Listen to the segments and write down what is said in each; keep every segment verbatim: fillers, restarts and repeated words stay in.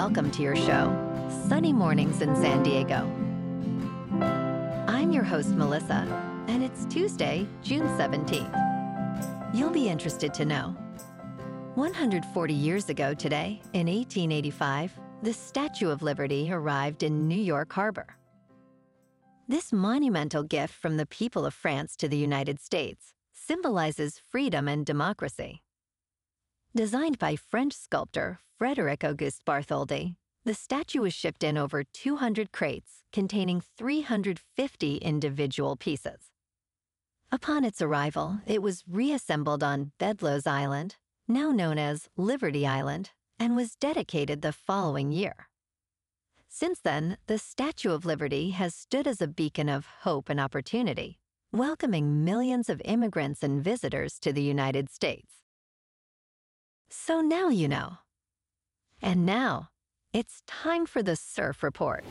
welcome to your show, Sunny Mornings in San Diego. I'm your host, Melissa, and it's Tuesday, June seventeenth. You'll be interested to know. one hundred forty years ago today, in eighteen eighty-five, the Statue of Liberty arrived in New York Harbor. This monumental gift from the people of France to the United States symbolizes freedom and democracy. Designed by French sculptor Frédéric Auguste Bartholdi, the statue was shipped in over two hundred crates containing three hundred fifty individual pieces. Upon its arrival, it was reassembled on Bedloes Island, now known as Liberty Island, and was dedicated the following year. Since then, the Statue of Liberty has stood as a beacon of hope and opportunity, welcoming millions of immigrants and visitors to the United States. So now you know. And now, it's time for the Surf Report.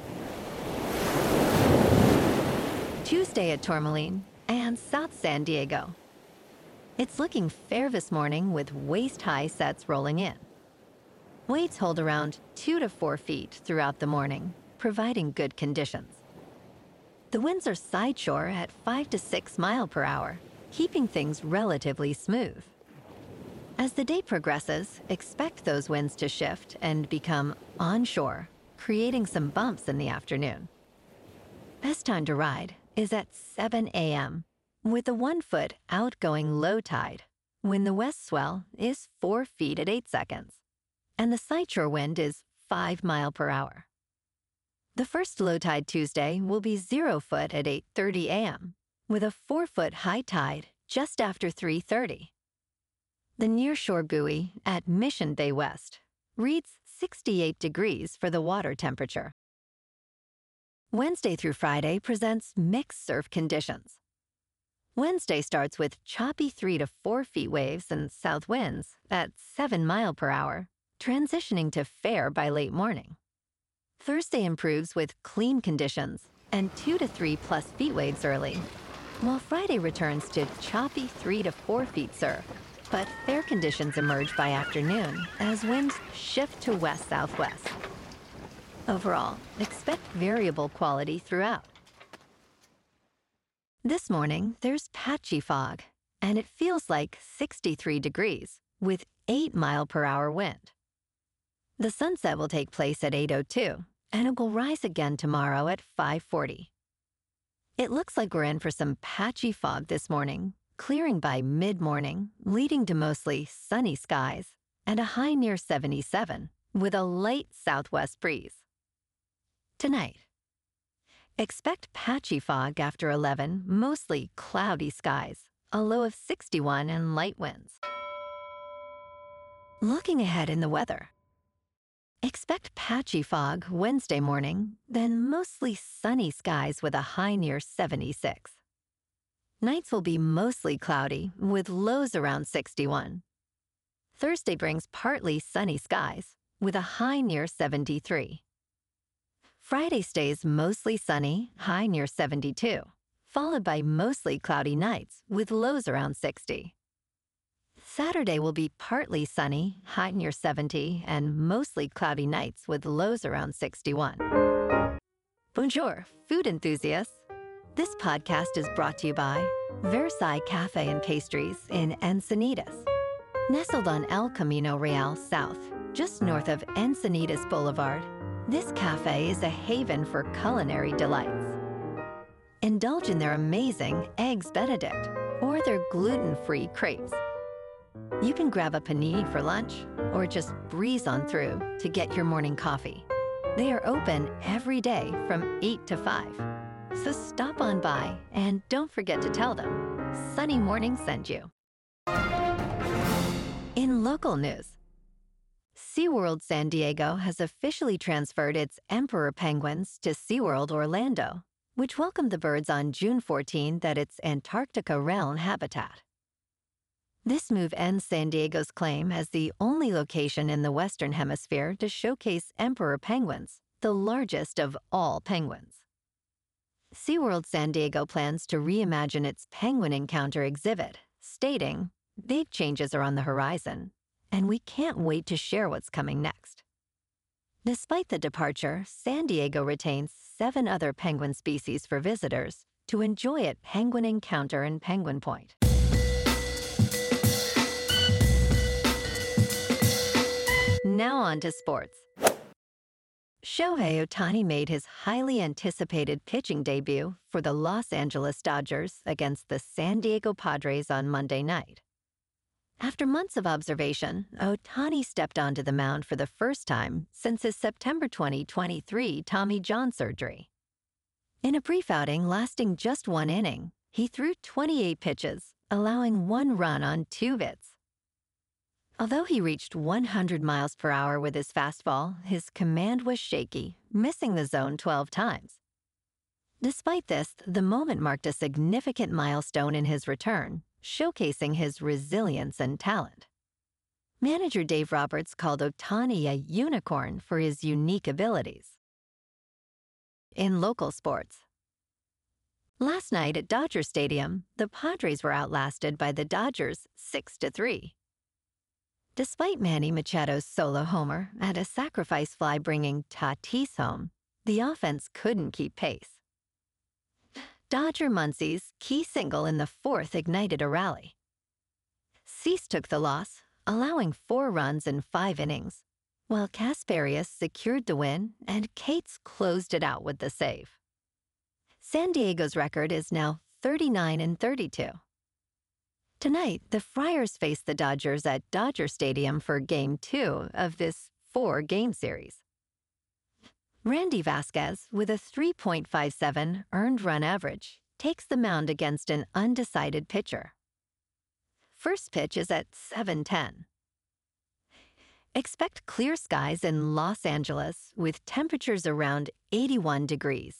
Tuesday at Tourmaline and South San Diego. It's looking fair this morning with waist-high sets rolling in. Waves hold around two to four feet throughout the morning, providing good conditions. The winds are sideshore at five to six mile per hour, keeping things relatively smooth. As the day progresses, expect those winds to shift and become onshore, creating some bumps in the afternoon. Best time to ride is at seven a m with a one-foot outgoing low tide, when the west swell is four feet at eight seconds, and the sideshore wind is five mile per hour. The first low tide Tuesday will be zero foot at eight thirty a m, with a four-foot high tide just after three thirty. The nearshore buoy at Mission Bay West reads sixty-eight degrees for the water temperature. Wednesday through Friday presents mixed surf conditions. Wednesday starts with choppy three to four feet waves and south winds at seven mile per hour, transitioning to fair by late morning. Thursday improves with clean conditions and two to three plus feet waves early, while Friday returns to choppy three to four feet surf, but fair conditions emerge by afternoon as winds shift to west-southwest. Overall, expect variable quality throughout. This morning, there's patchy fog, and it feels like sixty-three degrees with eight mile per hour wind. The sunset will take place at eight oh two, and it will rise again tomorrow at five forty. It looks like we're in for some patchy fog this morning, clearing by mid-morning, leading to mostly sunny skies and a high near seventy-seven with a light southwest breeze. Tonight, expect patchy fog after eleven, mostly cloudy skies, a low of sixty-one and light winds. Looking ahead in the weather, expect patchy fog Wednesday morning, then mostly sunny skies with a high near seventy-six. Nights will be mostly cloudy, with lows around sixty-one. Thursday brings partly sunny skies, with a high near seventy-three. Friday stays mostly sunny, high near seventy-two, followed by mostly cloudy nights, with lows around sixty. Saturday will be partly sunny, high near seventy, and mostly cloudy nights, with lows around sixty-one. Bonjour, food enthusiasts. This podcast is brought to you by Versailles Cafe and Pastries in Encinitas. Nestled on El Camino Real South, just north of Encinitas Boulevard, this cafe is a haven for culinary delights. Indulge in their amazing Eggs Benedict or their gluten-free crepes. You can grab a panini for lunch or just breeze on through to get your morning coffee. They are open every day from eight to five. So stop on by and don't forget to tell them Sunny Morning sent you. In local news, SeaWorld San Diego has officially transferred its emperor penguins to SeaWorld Orlando, which welcomed the birds on June fourteenth at its Antarctica realm habitat. This move ends San Diego's claim as the only location in the Western Hemisphere to showcase emperor penguins, the largest of all penguins. SeaWorld San Diego plans to reimagine its Penguin Encounter exhibit, stating, "Big changes are on the horizon, and we can't wait to share what's coming next." Despite the departure, San Diego retains seven other penguin species for visitors to enjoy at Penguin Encounter in Penguin Point. Now on to sports. Shohei Ohtani made his highly anticipated pitching debut for the Los Angeles Dodgers against the San Diego Padres on Monday night. After months of observation, Ohtani stepped onto the mound for the first time since his September twenty twenty-three Tommy John surgery. In a brief outing lasting just one inning, he threw twenty-eight pitches, allowing one run on two hits. Although he reached one hundred miles per hour with his fastball, his command was shaky, missing the zone twelve times. Despite this, the moment marked a significant milestone in his return, showcasing his resilience and talent. Manager Dave Roberts called Ohtani a unicorn for his unique abilities. In local sports, last night at Dodger Stadium, the Padres were outlasted by the Dodgers six to three. Despite Manny Machado's solo homer and a sacrifice fly bringing Tatis home, the offense couldn't keep pace. Dodger Muncie's key single in the fourth ignited a rally. Cease took the loss, allowing four runs in five innings, while Kasperius secured the win and Cates closed it out with the save. San Diego's record is now thirty-nine and thirty-two. Tonight, the Friars face the Dodgers at Dodger Stadium for Game two of this four-game series. Randy Vasquez, with a three point five seven earned run average, takes the mound against an undecided pitcher. First pitch is at seven ten. Expect clear skies in Los Angeles with temperatures around eighty-one degrees.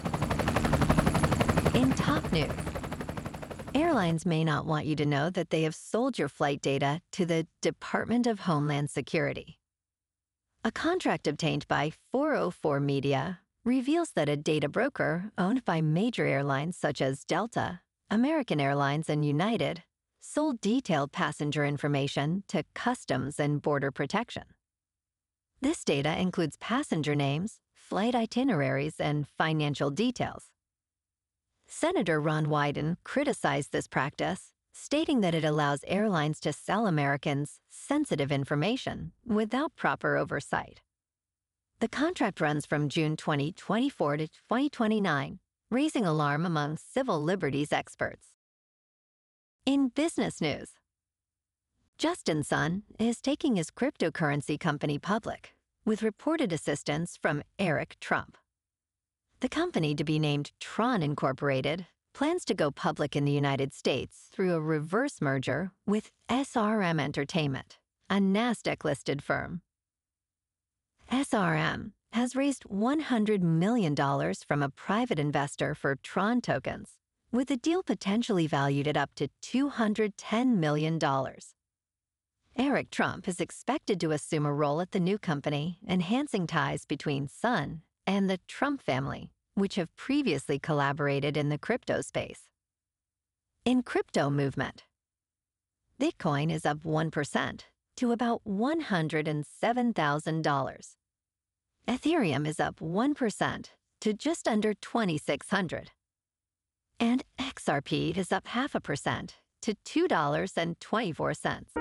In top news, airlines may not want you to know that they have sold your flight data to the Department of Homeland Security. A contract obtained by four oh four Media reveals that a data broker owned by major airlines such as Delta, American Airlines, and United sold detailed passenger information to Customs and Border Protection. This data includes passenger names, flight itineraries, and financial details. Senator Ron Wyden criticized this practice, stating that it allows airlines to sell Americans sensitive information without proper oversight. The contract runs from June twenty twenty-four to twenty twenty-nine, raising alarm among civil liberties experts. In business news, Justin Sun is taking his cryptocurrency company public, with reported assistance from Eric Trump. The company, to be named Tron Incorporated, plans to go public in the United States through a reverse merger with S R M Entertainment, a NASDAQ-listed firm. S R M has raised one hundred million dollars from a private investor for Tron tokens, with the deal potentially valued at up to two hundred ten million dollars. Eric Trump is expected to assume a role at the new company, enhancing ties between Sun and the Trump family, which have previously collaborated in the crypto space. In crypto movement, Bitcoin is up one percent to about one hundred seven thousand dollars. Ethereum is up one percent to just under twenty-six hundred dollars. And X R P is up half a percent to two dollars and twenty-four cents.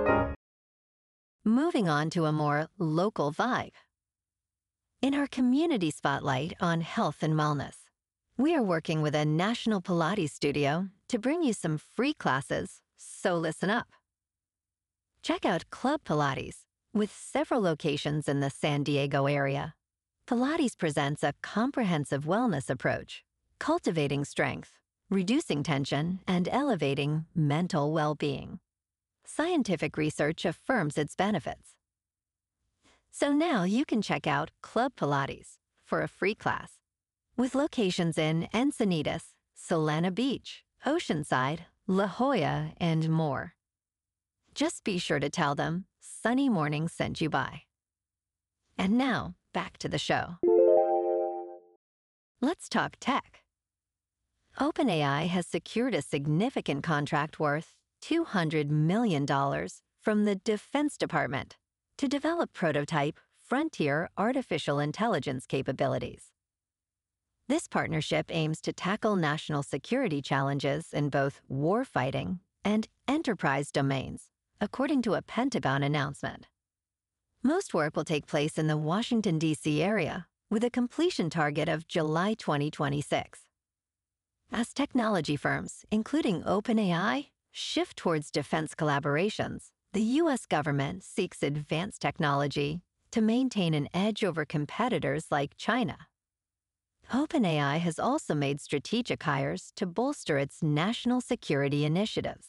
Moving on to a more local vibe. In our community spotlight on health and wellness, we are working with a national Pilates studio to bring you some free classes, so listen up. Check out Club Pilates, with several locations in the San Diego area. Pilates presents a comprehensive wellness approach, cultivating strength, reducing tension, and elevating mental well-being. Scientific research affirms its benefits. So now you can check out Club Pilates for a free class, with locations in Encinitas, Solana Beach, Oceanside, La Jolla, and more. Just be sure to tell them Sunny Morning sent you by. And now, back to the show. Let's talk tech. OpenAI has secured a significant contract worth two hundred million dollars from the Defense Department to develop prototype frontier artificial intelligence capabilities. This partnership aims to tackle national security challenges in both warfighting and enterprise domains, according to a Pentagon announcement. Most work will take place in the Washington, D C area, with a completion target of July twenty twenty-six. As technology firms, including OpenAI, shift towards defense collaborations, the U S government seeks advanced technology to maintain an edge over competitors like China. OpenAI has also made strategic hires to bolster its national security initiatives.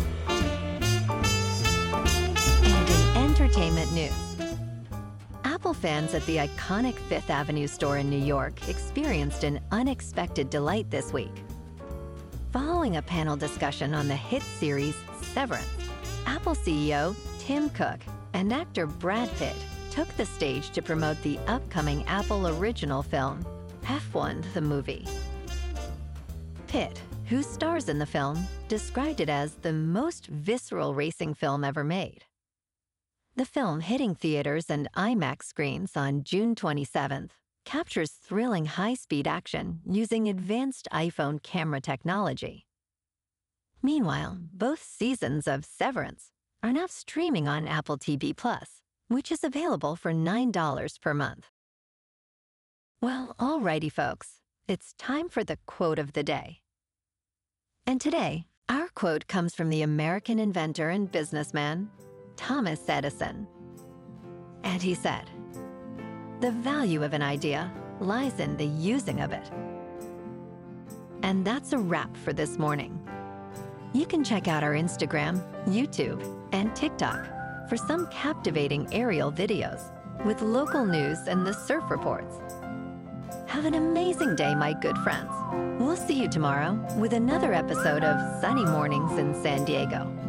And in entertainment news, Apple fans at the iconic Fifth Avenue store in New York experienced an unexpected delight this week. Following a panel discussion on the hit series Severance, Apple C E O Tim Cook and actor Brad Pitt took the stage to promote the upcoming Apple original film, F one the Movie. Pitt, who stars in the film, described it as the most visceral racing film ever made. The film, hitting theaters and IMAX screens on June twenty-seventh, captures thrilling high-speed action using advanced iPhone camera technology. Meanwhile, both seasons of Severance are now streaming on Apple T V Plus, which is available for nine dollars per month. Well, alrighty, folks, it's time for the quote of the day. And today, our quote comes from the American inventor and businessman, Thomas Edison. And he said, "The value of an idea lies in the using of it." And that's a wrap for this morning. You can check out our Instagram, YouTube, and TikTok for some captivating aerial videos with local news and the surf reports. Have an amazing day, my good friends. We'll see you tomorrow with another episode of Sunny Mornings in San Diego.